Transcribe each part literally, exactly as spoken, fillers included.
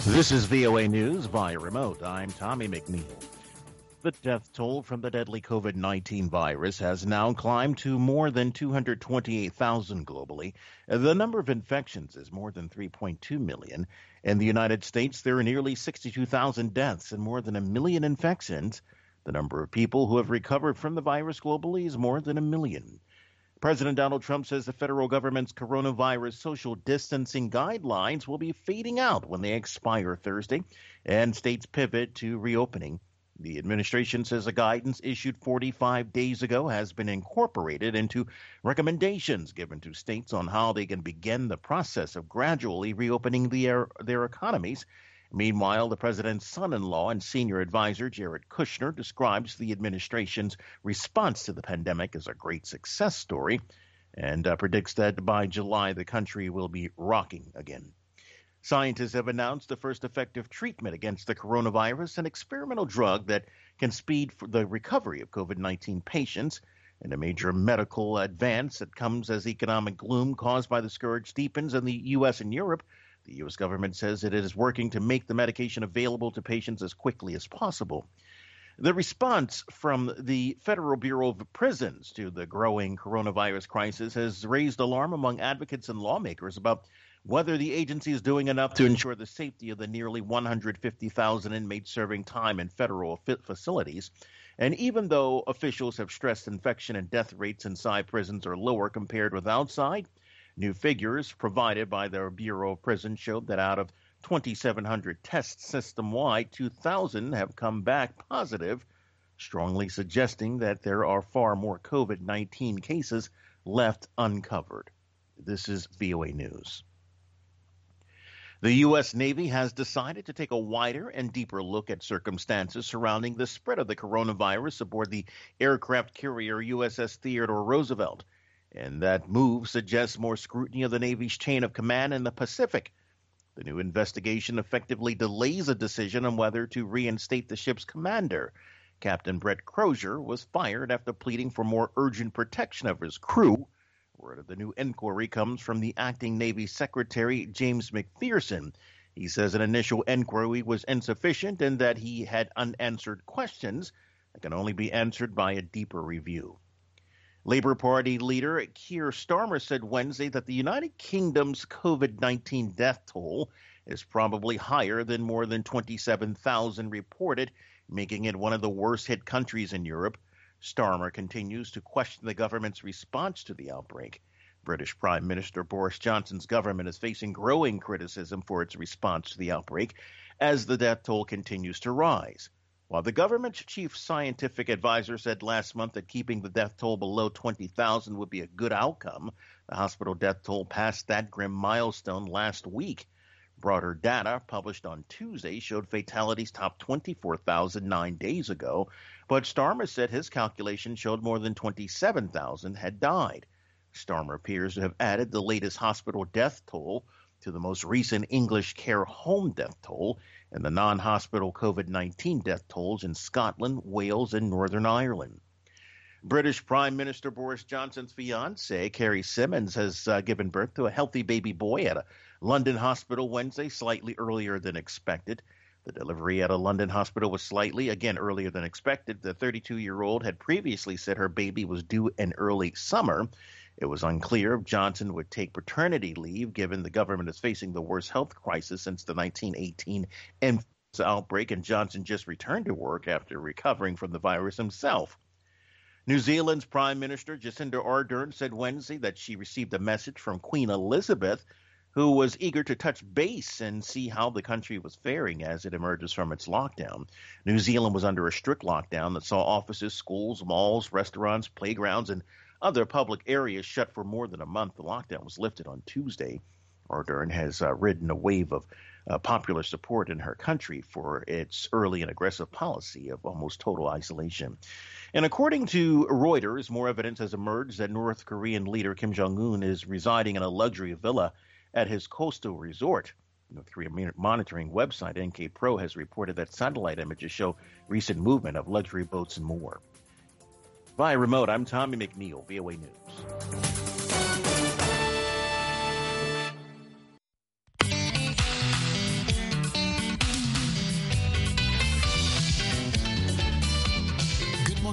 This is V O A News via remote. I'm Tommy McNeil. The death toll from the deadly COVID nineteen virus has now climbed to more than two hundred twenty-eight thousand globally. The number of infections is more than three point two million. In the United States, there are nearly sixty-two thousand deaths and more than a million infections. The number of people who have recovered from the virus globally is more than a million. President Donald Trump says the federal government's coronavirus social distancing guidelines will be fading out when they expire Thursday, and states pivot to reopening. The administration says the guidance issued forty-five days ago has been incorporated into recommendations given to states on how they can begin the process of gradually reopening their, their economies. Meanwhile, the president's son-in-law and senior advisor, Jared Kushner, describes the administration's response to the pandemic as a great success story and uh, predicts that by July, the country will be rocking again. Scientists have announced the first effective treatment against the coronavirus, an experimental drug that can speed the recovery of COVID nineteen patients, and a major medical advance that comes as economic gloom caused by the scourge deepens in the U S and Europe. The U S government says it is working to make the medication available to patients as quickly as possible. The response from the Federal Bureau of Prisons to the growing coronavirus crisis has raised alarm among advocates and lawmakers about whether the agency is doing enough to ensure the safety of the nearly one hundred fifty thousand inmates serving time in federal facilities. And even though officials have stressed infection and death rates inside prisons are lower compared with outside, new figures provided by the Bureau of Prisons showed that out of twenty-seven hundred tests system-wide, two thousand have come back positive, strongly suggesting that there are far more COVID nineteen cases left uncovered. This is V O A News. The U S Navy has decided to take a wider and deeper look at circumstances surrounding the spread of the coronavirus aboard the aircraft carrier U S S Theodore Roosevelt. And that move suggests more scrutiny of the Navy's chain of command in the Pacific. The new investigation effectively delays a decision on whether to reinstate the ship's commander. Captain Brett Crozier was fired after pleading for more urgent protection of his crew. Word of the new inquiry comes from the acting Navy Secretary, James McPherson. He says an initial inquiry was insufficient and that he had unanswered questions that can only be answered by a deeper review. Labour Party leader Keir Starmer said Wednesday that the United Kingdom's COVID nineteen death toll is probably higher than more than twenty-seven thousand reported, making it one of the worst-hit countries in Europe. Starmer continues to question the government's response to the outbreak. British Prime Minister Boris Johnson's government is facing growing criticism for its response to the outbreak as the death toll continues to rise. While the government's chief scientific advisor said last month that keeping the death toll below twenty thousand would be a good outcome, the hospital death toll passed that grim milestone last week. Broader data published on Tuesday showed fatalities topped twenty-four thousand nine days ago, but Starmer said his calculation showed more than twenty-seven thousand had died. Starmer appears to have added the latest hospital death toll to the most recent English care home death toll and the non-hospital COVID nineteen death tolls in Scotland, Wales, and Northern Ireland. British Prime Minister Boris Johnson's fiancée, Carrie Symonds, has uh, given birth to a healthy baby boy at a London hospital Wednesday, slightly earlier than expected. The delivery at a London hospital was slightly, again, earlier than expected. The thirty-two-year-old had previously said her baby was due in early summer. It was unclear if Johnson would take paternity leave, given the government is facing the worst health crisis since the nineteen eighteen influenza outbreak, and Johnson just returned to work after recovering from the virus himself. New Zealand's Prime Minister Jacinda Ardern said Wednesday that she received a message from Queen Elizabeth, who was eager to touch base and see how the country was faring as it emerges from its lockdown. New Zealand was under a strict lockdown that saw offices, schools, malls, restaurants, playgrounds, and other public areas shut for more than a month. The lockdown was lifted on Tuesday. Ardern has uh, ridden a wave of uh, popular support in her country for its early and aggressive policy of almost total isolation. And according to Reuters, more evidence has emerged that North Korean leader Kim Jong-un is residing in a luxury villa at his coastal resort. North Korean monitoring website N K Pro has reported that satellite images show recent movement of luxury boats and more. Via remote, I'm Tommy McNeil, V O A News.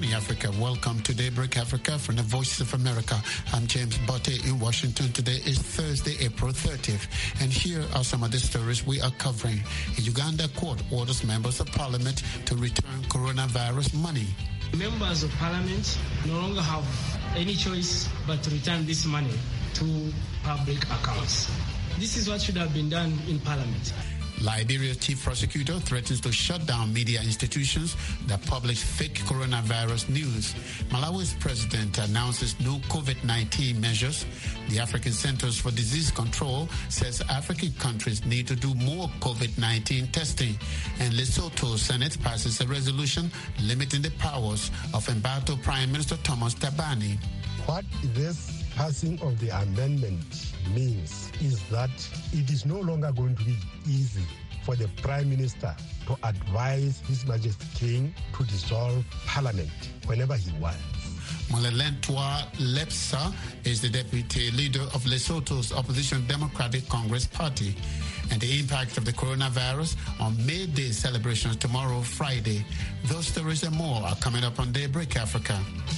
morning, Africa. Welcome to Daybreak Africa from the Voice of America. I'm James Botte in Washington. Today is Thursday, April thirtieth. And here are some of the stories we are covering. A Uganda court orders members of parliament to return coronavirus money. Members of parliament no longer have any choice but to return this money to public accounts. This is what should have been done in parliament. Liberia's chief prosecutor threatens to shut down media institutions that publish fake coronavirus news. Malawi's president announces new COVID nineteen measures. The African Centers for Disease Control says African countries need to do more COVID nineteen testing. And Lesotho Senate passes a resolution limiting the powers of Embattled Prime Minister Thomas Thabane. What this passing of the amendment means is that it is no longer going to be easy for the Prime Minister to advise His Majesty King to dissolve Parliament whenever he wants. Molelentwa Lepsa is the deputy leader of Lesotho's opposition Democratic Congress Party. And the impact of the coronavirus on May Day celebrations tomorrow, Friday. Those stories and more are coming up on Daybreak Africa.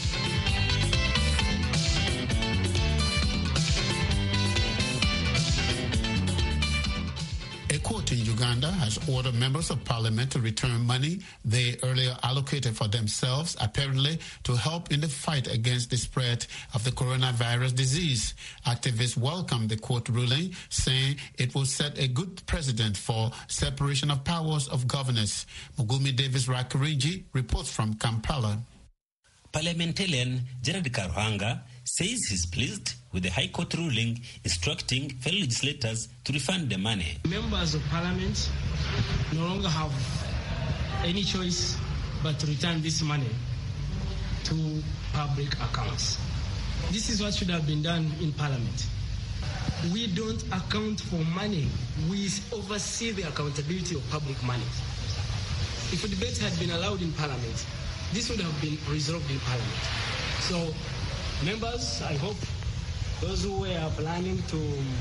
A court in Uganda has ordered members of parliament to return money they earlier allocated for themselves, apparently to help in the fight against the spread of the coronavirus disease. Activists welcomed the court ruling, saying it will set a good precedent for separation of powers of governance. Mugumi Davis Rakarinji reports from Kampala. Parliamentarian Gerard Karuhanga says he's pleased with the High Court ruling instructing fellow legislators to refund the money. Members of Parliament no longer have any choice but to return this money to public accounts. This is what should have been done in Parliament. We don't account for money. We oversee the accountability of public money. If a debate had been allowed in Parliament, this would have been resolved in Parliament. So, members, I hope those who were planning to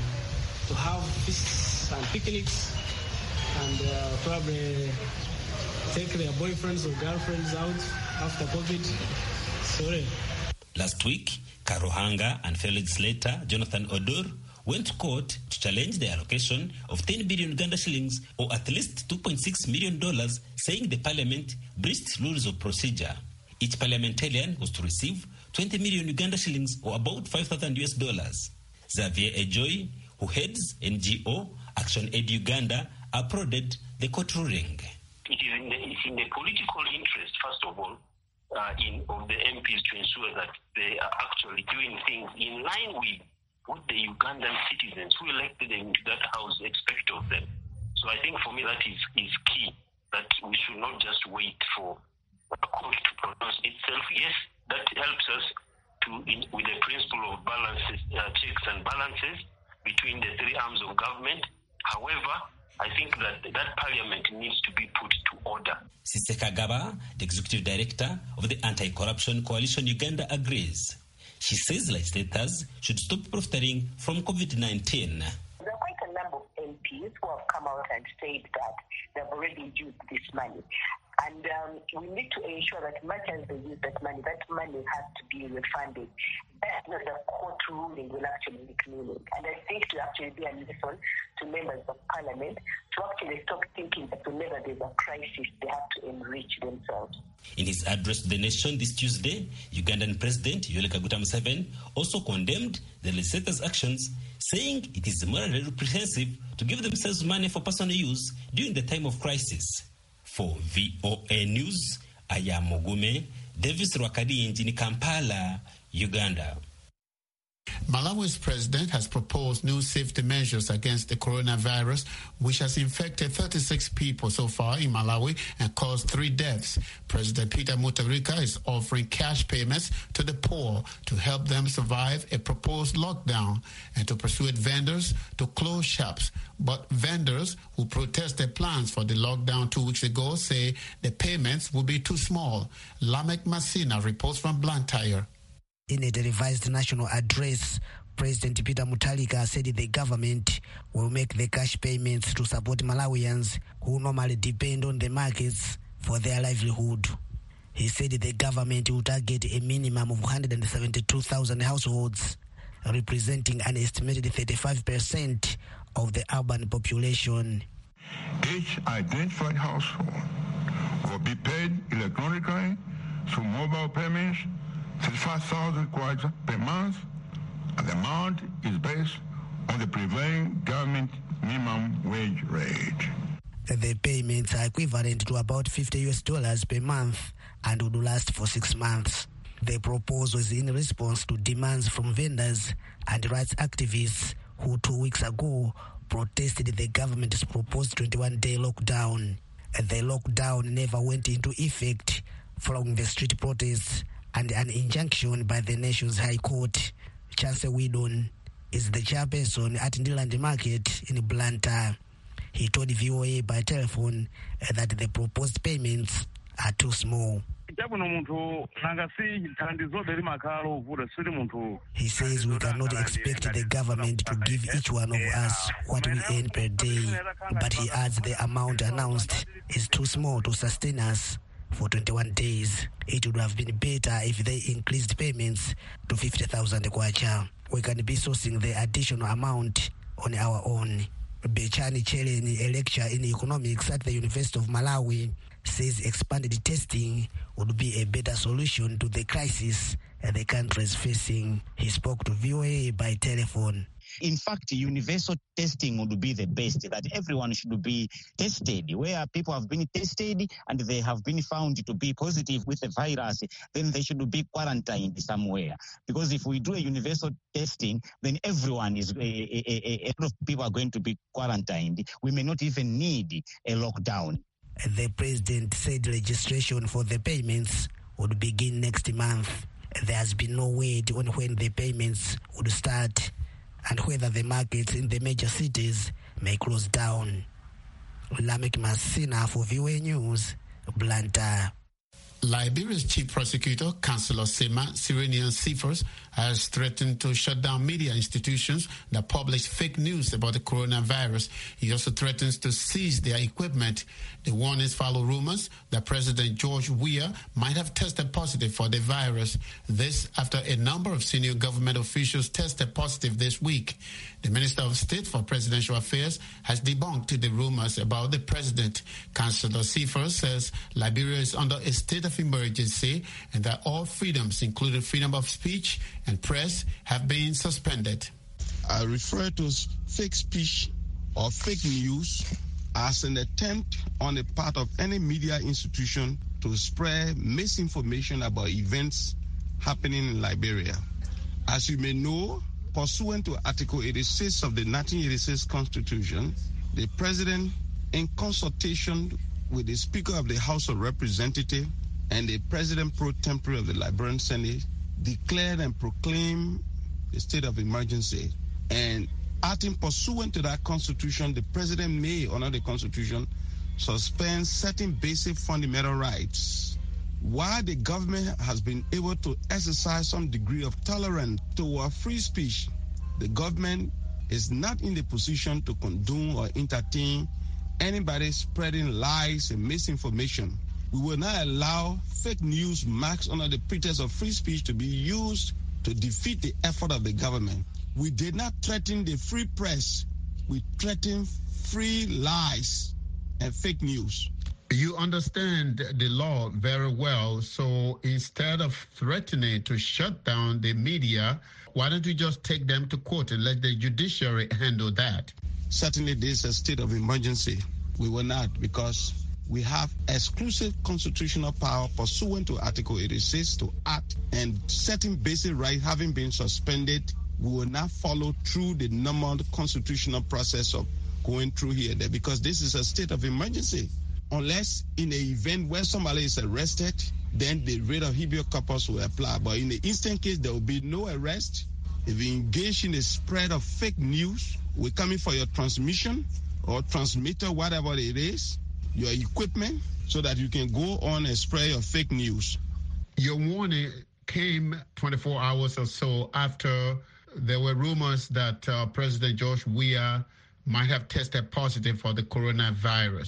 to have feasts and picnics and uh, probably take their boyfriends or girlfriends out after COVID, sorry. Last week, Karuhanga and fellow legislator Jonathan Odor went to court to challenge the allocation of ten billion Uganda shillings, or at least two point six million dollars, saying the parliament breached rules of procedure. Each parliamentarian was to receive twenty million Uganda shillings, or about five thousand U S dollars. Xavier Ejoy, who heads N G O Action Aid Uganda, applauded the court ruling. It is in the, it's in the political interest, first of all, uh, in, of the M Ps to ensure that they are actually doing things in line with what the Ugandan citizens who elected them into that house expect of them. So I think for me that is, is key, that we should not just wait for a court to pronounce itself. Yes, that helps us to, in, with the principle of balances, uh, checks and balances between the three arms of government. However, I think that that parliament needs to be put to order. Sise Kagaba, the executive director of the Anti-Corruption Coalition Uganda, agrees. She says legislators should stop profiting from COVID nineteen. There are quite a number of M Ps who have come out and said that they've already used this money. And um, we need to ensure that much as they use that money, that money has to be refunded. That's not the court ruling will actually make meaning. And I think to actually be a lesson to members of parliament to actually stop thinking that whenever there's a crisis, they have to enrich themselves. In his address to the nation this Tuesday, Ugandan President Yoweri Kaguta Museveni also condemned the legislators' actions, saying it is morally reprehensible to give themselves money for personal use during the time of crisis. For V O A News, I am Mugume Davis Rwakadinji in Kampala, Uganda. Malawi's president has proposed new safety measures against the coronavirus, which has infected thirty-six people so far in Malawi and caused three deaths. President Peter Mutharika is offering cash payments to the poor to help them survive a proposed lockdown and to persuade vendors to close shops. But vendors who protested plans for the lockdown two weeks ago say the payments will be too small. Lamek Masina reports from Blantyre. In a revised national address, President Peter Mutharika said the government will make the cash payments to support Malawians who normally depend on the markets for their livelihood. He said the government will target a minimum of one hundred seventy-two thousand households, representing an estimated thirty-five percent of the urban population. Each identified household will be paid electronically through mobile payments, thirty-five thousand kwacha per month, and the amount is based on the prevailing government minimum wage rate. The payments are equivalent to about fifty U S dollars per month and would last for six months. The proposal is in response to demands from vendors and rights activists who two weeks ago protested the government's proposed twenty-one day lockdown. The lockdown never went into effect following the street protests and an injunction by the nation's High Court. Chance Widon is the chairperson at Ndiland Market in Blantyre. He told V O A by telephone that the proposed payments are too small. He says we cannot expect the government to give each one of us what we earn per day, but he adds the amount announced is too small to sustain us for twenty-one days. It would have been better if they increased payments to fifty thousand kwacha. We can be sourcing the additional amount on our own. Bechani Cheleni, a lecturer in economics at the University of Malawi, says expanded testing would be a better solution to the crisis the country is facing. He spoke to V O A by telephone. In fact, universal testing would be the best, that everyone should be tested. Where people have been tested and they have been found to be positive with the virus, then they should be quarantined somewhere. Because if we do a universal testing, then everyone is, a, a, a, a lot of people are going to be quarantined. We may not even need a lockdown. The president said registration for the payments would begin next month. There has been no word on when the payments would start and whether the markets in the major cities may close down. Lamek Masina for V O A News, Blantyre. Liberia's chief prosecutor, Councillor Sema Cyrenian Cephas, has threatened to shut down media institutions that publish fake news about the coronavirus. He also threatens to seize their equipment. The warnings follow rumors that President George Weah might have tested positive for the virus. This after a number of senior government officials tested positive this week. The Minister of State for Presidential Affairs has debunked the rumors about the president. Councillor Cephas says Liberia is under a state of emergency and that all freedoms, including freedom of speech and press, have been suspended. I refer to fake speech or fake news as an attempt on the part of any media institution to spread misinformation about events happening in Liberia. As you may know, pursuant to Article eighty-six of the nineteen eighty-six Constitution, the President, in consultation with the Speaker of the House of Representatives and the President pro tempore of the Liberian Senate, declared and proclaimed the state of emergency. And acting pursuant to that Constitution, the President may, under the Constitution, suspend certain basic fundamental rights. While the government has been able to exercise some degree of tolerance toward free speech, the government is not in the position to condone or entertain anybody spreading lies and misinformation. We will not allow fake news marks under the pretext of free speech to be used to defeat the effort of the government. We did not threaten the free press. We threatened free lies and fake news. You understand the law very well, so instead of threatening to shut down the media, why don't you just take them to court and let the judiciary handle that? Certainly this is a state of emergency. We will not, because we have exclusive constitutional power pursuant to Article eighty-six to act, and certain basic rights having been suspended, we will not follow through the normal constitutional process of going through here there, because this is a state of emergency. Unless in an event where somebody is arrested, then the rate of habeas corpus will apply. But in the instant case, there will be no arrest. If you engage in the spread of fake news, we're coming for your transmission or transmitter, whatever it is, your equipment, so that you can go on and spread your fake news. Your warning came twenty-four hours or so after there were rumors that uh, President George Weah might have tested positive for the coronavirus.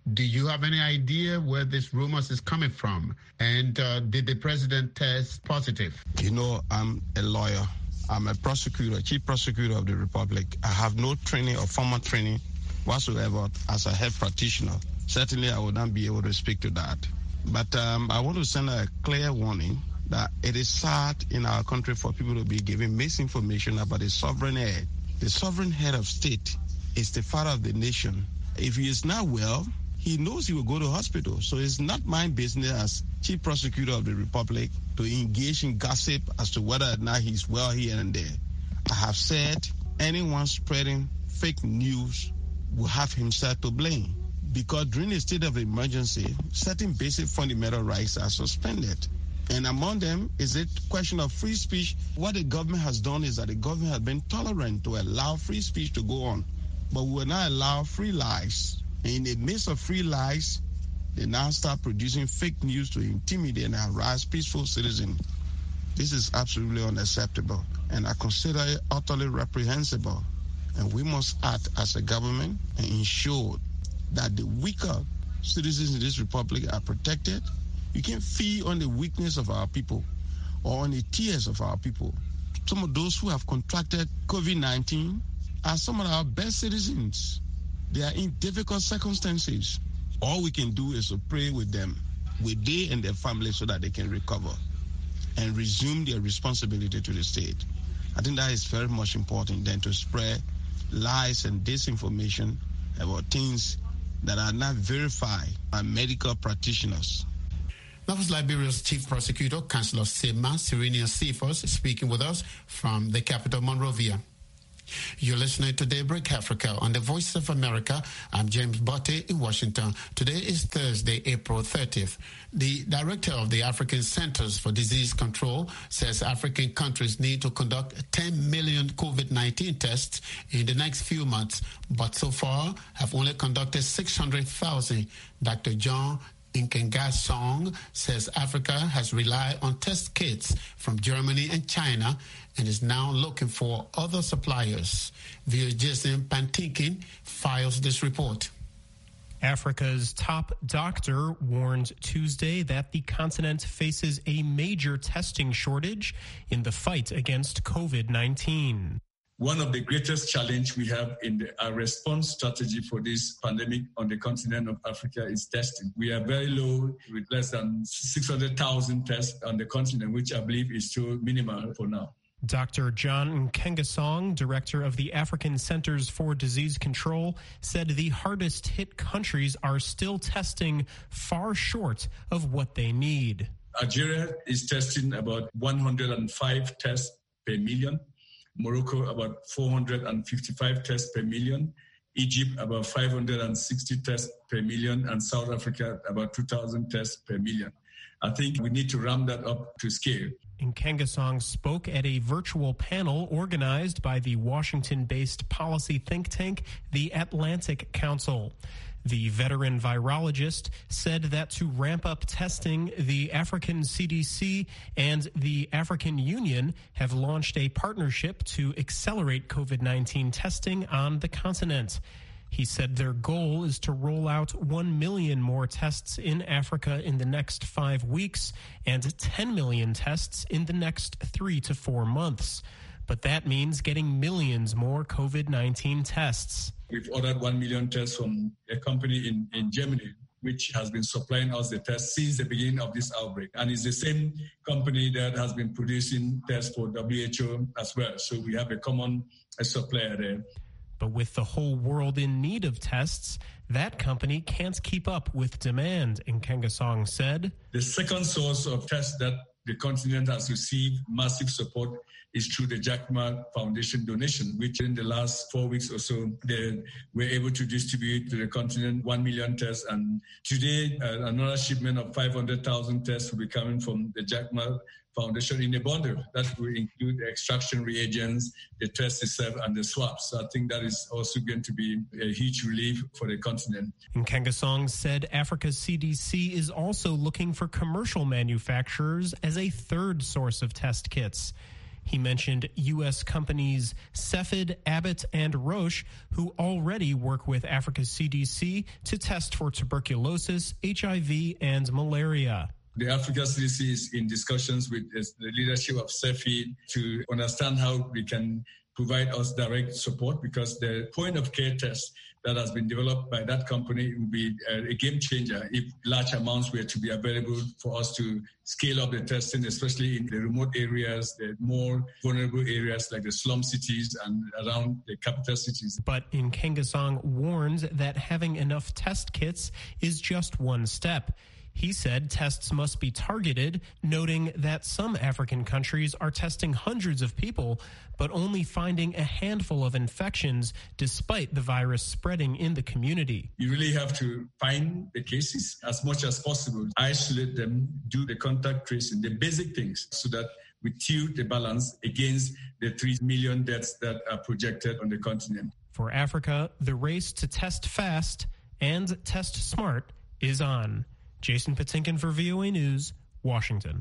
Do you have any idea where this rumors is coming from? And uh, did the president test positive? You know, I'm a lawyer. I'm a prosecutor, chief prosecutor of the Republic. I have no training or formal training whatsoever as a health practitioner. Certainly, I would not be able to speak to that. But um, I want to send a clear warning that it is sad in our country for people to be giving misinformation about the sovereign head. The sovereign head of state is the father of the nation. If he is not well, he knows he will go to hospital. So it's not my business as chief prosecutor of the Republic to engage in gossip as to whether or not he's well here and there. I have said anyone spreading fake news will have himself to blame, because during a state of emergency, certain basic fundamental rights are suspended. And among them is a question of free speech. What the government has done is that the government has been tolerant to allow free speech to go on, but we will not allow free lies. And in the midst of free lies, they now start producing fake news to intimidate and harass peaceful citizens. This is absolutely unacceptable, and I consider it utterly reprehensible. And we must act as a government and ensure that the weaker citizens in this republic are protected. You can't feed on the weakness of our people or on the tears of our people. Some of those who have contracted COVID nineteen are some of our best citizens. They are in difficult circumstances. All we can do is to pray with them, with they and their families, so that they can recover and resume their responsibility to the state. I think that is very much important than to spread lies and disinformation about things that are not verified by medical practitioners. That was Liberia's Chief Prosecutor, Councillor Sema Serenia Cephas, speaking with us from the capital, Monrovia. You're listening to Daybreak Africa on the Voice of America. I'm James Botte in Washington. Today is Thursday, April thirtieth. The director of the African Centers for Disease Control says African countries need to conduct ten million COVID nineteen tests in the next few months, but so far have only conducted six hundred thousand. Doctor John Nkengasong says Africa has relied on test kits from Germany and China and is now looking for other suppliers. V O Jason Pantinkin files this report. Africa's top doctor warned Tuesday that the continent faces a major testing shortage in the fight against COVID nineteen. One of the greatest challenges we have in the, our response strategy for this pandemic on the continent of Africa is testing. We are very low with less than six hundred thousand tests on the continent, which I believe is too minimal for now. Doctor John Nkengasong, director of the African Centers for Disease Control, said the hardest hit countries are still testing far short of what they need. Algeria is testing about one hundred five tests per million. Morocco, about four hundred fifty-five tests per million. Egypt, about five hundred sixty tests per million. And South Africa, about two thousand tests per million. I think we need to ramp that up to scale. Nkengasong spoke at a virtual panel organized by the Washington-based policy think tank, the Atlantic Council. The veteran virologist said that to ramp up testing, the African C D C and the African Union have launched a partnership to accelerate COVID nineteen testing on the continent. He said their goal is to roll out one million more tests in Africa in the next five weeks and ten million tests in the next three to four months. But that means getting millions more COVID nineteen tests. We've ordered one million tests from a company in, in Germany, which has been supplying us the tests since the beginning of this outbreak. And it's the same company that has been producing tests for W H O as well. So we have a common a supplier there. But with the whole world in need of tests, that company can't keep up with demand, Nkengasong said. The second source of tests that the continent has received massive support is through the Jack Ma Foundation donation, which in the last four weeks or so, they were able to distribute to the continent one million tests. And today, uh, another shipment of five hundred thousand tests will be coming from the Jack Ma Foundation in a bundle. That will include the extraction reagents, the test itself, and the swabs. So I think that is also going to be a huge relief for the continent. Nkengasong said Africa's C D C is also looking for commercial manufacturers as a third source of test kits. He mentioned U S companies Cepheid, Abbott, and Roche, who already work with Africa's C D C to test for tuberculosis, H I V, and malaria. The Africa C D C is in discussions with the leadership of Cepheid to understand how we can provide us direct support, because the point of care test that has been developed by that company will be a game changer if large amounts were to be available for us to scale up the testing, especially in the remote areas, the more vulnerable areas like the slum cities and around the capital cities. But Nkengasong warns that having enough test kits is just one step. He said tests must be targeted, noting that some African countries are testing hundreds of people, but only finding a handful of infections despite the virus spreading in the community. You really have to find the cases as much as possible, isolate them, do the contact tracing, the basic things, so that we tilt the balance against the three million deaths that are projected on the continent. For Africa, the race to test fast and test smart is on. Jason Patinkin for V O A News, Washington.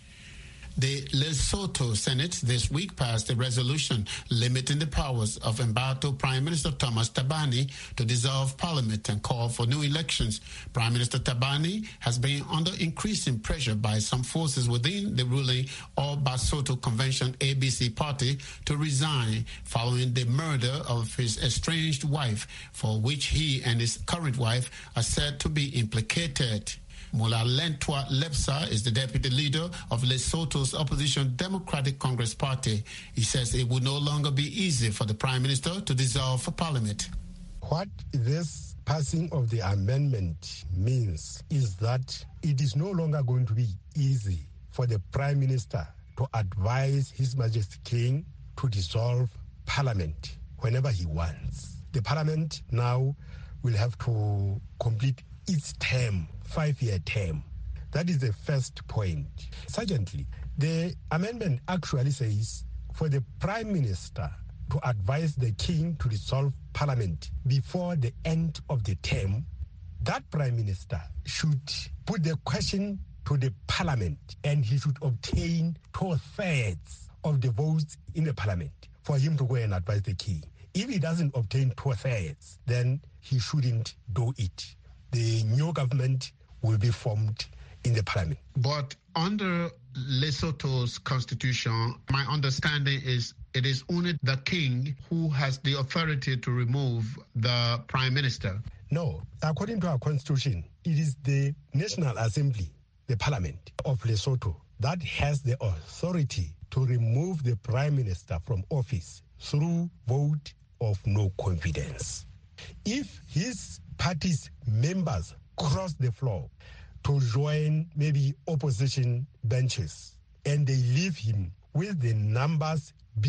The Lesotho Senate this week passed a resolution limiting the powers of Mbatho Prime Minister Thomas Thabane to dissolve parliament and call for new elections. Prime Minister Thabane has been under increasing pressure by some forces within the ruling All Basotho Convention A B C party to resign following the murder of his estranged wife, for which he and his current wife are said to be implicated. Molalentwa Lepsa is the deputy leader of Lesotho's opposition Democratic Congress Party. He says it would no longer be easy for the Prime Minister to dissolve parliament. What this passing of the amendment means is that it is no longer going to be easy for the Prime Minister to advise His Majesty King to dissolve parliament whenever he wants. The parliament now will have to complete its term, five-year term. That is the first point. Secondly, the amendment actually says for the Prime Minister to advise the King to dissolve Parliament before the end of the term, that Prime Minister should put the question to the Parliament and he should obtain two-thirds of the votes in the Parliament for him to go and advise the King. If he doesn't obtain two-thirds, then he shouldn't do it. The new government will be formed in the parliament. But under Lesotho's constitution, my understanding is it is only the king who has the authority to remove the prime minister. No, according to our constitution, it is the National Assembly, the parliament of Lesotho, that has the authority to remove the prime minister from office through vote of no confidence. If his party's members cross the floor to join maybe opposition benches and they leave him with the numbers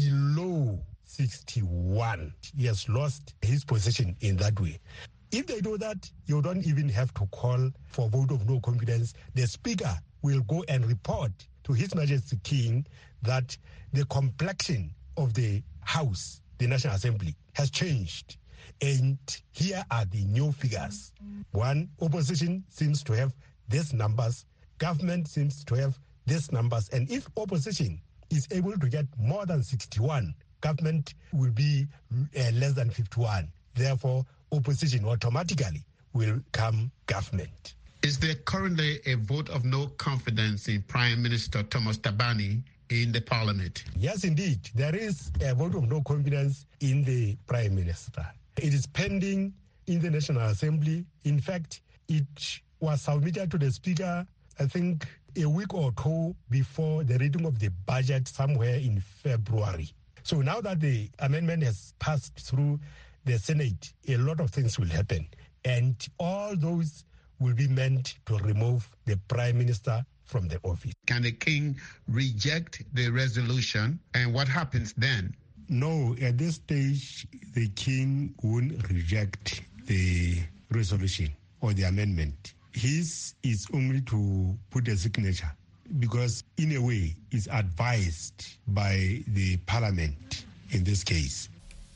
below sixty-one, he has lost his position in that way. If they do that, you don't even have to call for vote of no confidence. The speaker will go and report to His Majesty King that the complexion of the House, the National Assembly, has changed. And here are the new figures. One, opposition seems to have these numbers. Government seems to have these numbers. And if opposition is able to get more than sixty-one, government will be uh, less than fifty-one. Therefore, opposition automatically will come government. Is there currently a vote of no confidence in Prime Minister Thomas Thabane in the parliament? Yes, indeed. There is a vote of no confidence in the Prime Minister. It is pending in the National Assembly. In fact, it was submitted to the Speaker, I think, a week or two before the reading of the budget somewhere in February. So now that the amendment has passed through the Senate, a lot of things will happen. And all those will be meant to remove the Prime Minister from the office. Can the King reject the resolution? And what happens then? No, at this stage, the King won't reject the resolution or the amendment. His is only to put a signature because, in a way, it's advised by the Parliament in this case.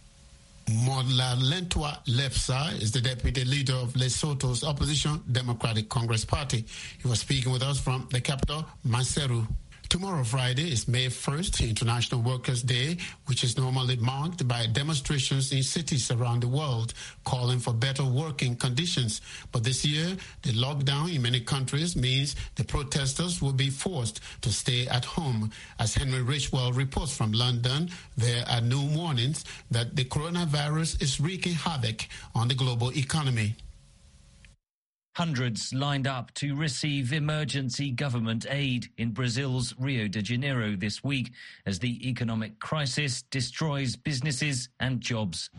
Molalentwa Lepsa is the deputy leader of Lesotho's opposition Democratic Congress Party. He was speaking with us from the capital, Maseru. Tomorrow, Friday, is May first, International Workers' Day, which is normally marked by demonstrations in cities around the world calling for better working conditions. But this year, the lockdown in many countries means the protesters will be forced to stay at home. As Henry Richwell reports from London, there are new warnings that the coronavirus is wreaking havoc on the global economy. Hundreds lined up to receive emergency government aid in Brazil's Rio de Janeiro this week as the economic crisis destroys businesses and jobs.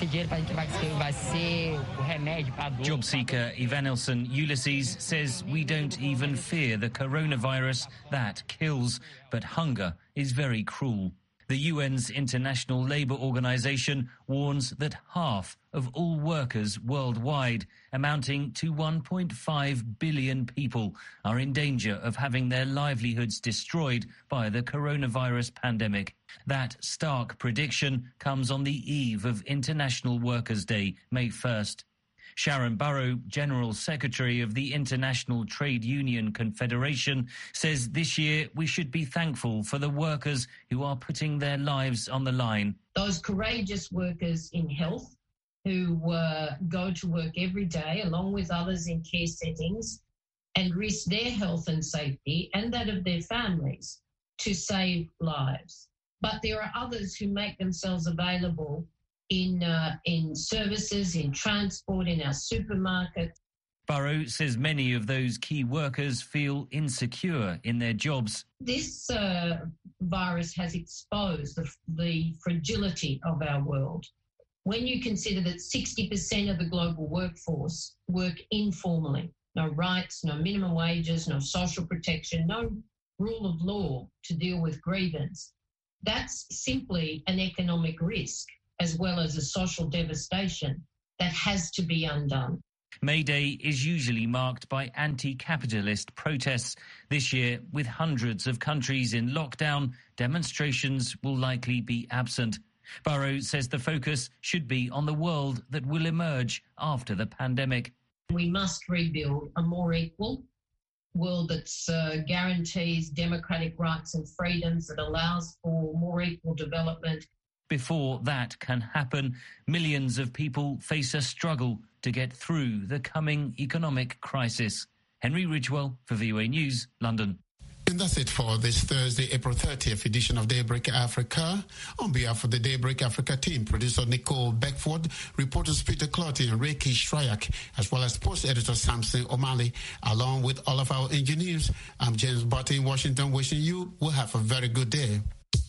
Job seeker Ivanilson Ulysses says we don't even fear the coronavirus that kills, but hunger is very cruel. The U N's International Labour Organization warns that half of all workers worldwide, amounting to one point five billion people, are in danger of having their livelihoods destroyed by the coronavirus pandemic. That stark prediction comes on the eve of International Workers' Day, May first. Sharon Burrow, General Secretary of the International Trade Union Confederation, says this year we should be thankful for the workers who are putting their lives on the line. Those courageous workers in health who uh, go to work every day along with others in care settings and risk their health and safety and that of their families to save lives. But there are others who make themselves available in uh, in services, in transport, in our supermarkets. Burrow says many of those key workers feel insecure in their jobs. This uh, virus has exposed the, the fragility of our world. When you consider that sixty percent of the global workforce work informally, no rights, no minimum wages, no social protection, no rule of law to deal with grievance, that's simply an economic risk, as well as a social devastation that has to be undone. May Day is usually marked by anti-capitalist protests. This year, with hundreds of countries in lockdown, demonstrations will likely be absent. Burrow says the focus should be on the world that will emerge after the pandemic. We must rebuild a more equal world that uh, guarantees democratic rights and freedoms, that allows for more equal development. Before that can happen, millions of people face a struggle to get through the coming economic crisis. Henry Ridgewell for V O A News, London. And that's it for this Thursday, April thirtieth edition of Daybreak Africa. On behalf of the Daybreak Africa team, producer Nicole Beckford, reporters Peter Clotty and Reiki Shryak, as well as sports editor Samson O'Malley, along with all of our engineers, I'm James Barty in Washington, wishing you will have a very good day.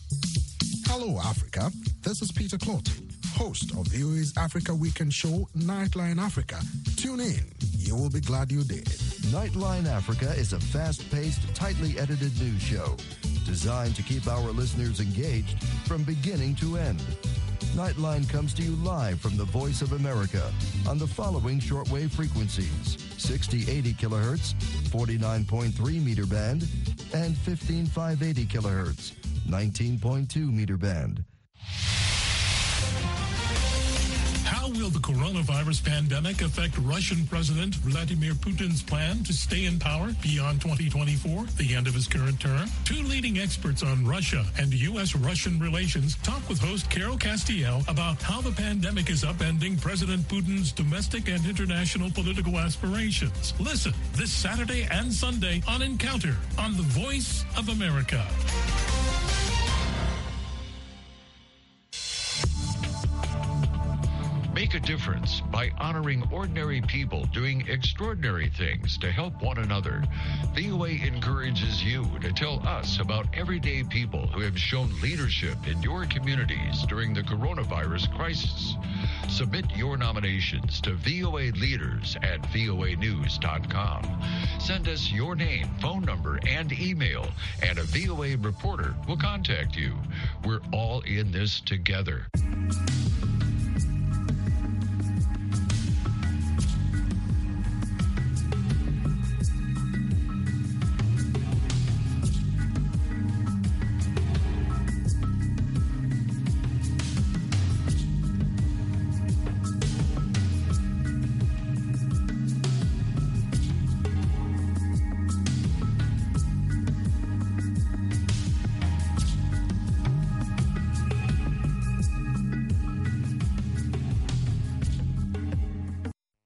Hello, Africa. This is Peter Clotty, host of V O A's Africa Weekend show, Nightline Africa. Tune in. You will be glad you did. Nightline Africa is a fast-paced, tightly edited news show designed to keep our listeners engaged from beginning to end. Nightline comes to you live from the Voice of America on the following shortwave frequencies: sixty eighty kilohertz, forty-nine point three meter band, and fifteen five eighty kilohertz, nineteen point two meter band. How will the coronavirus pandemic affect Russian President Vladimir Putin's plan to stay in power beyond twenty twenty-four, the end of his current term? Two leading experts on Russia and U S Russian relations talk with host Carol Castiel about how the pandemic is upending President Putin's domestic and international political aspirations. Listen this Saturday and Sunday on Encounter on the Voice of America. Make a difference by honoring ordinary people doing extraordinary things to help one another. V O A encourages you to tell us about everyday people who have shown leadership in your communities during the coronavirus crisis. Submit your nominations to V O A leaders at V O A news dot com. Send us your name, phone number, and email, and a V O A reporter will contact you. We're all in this together.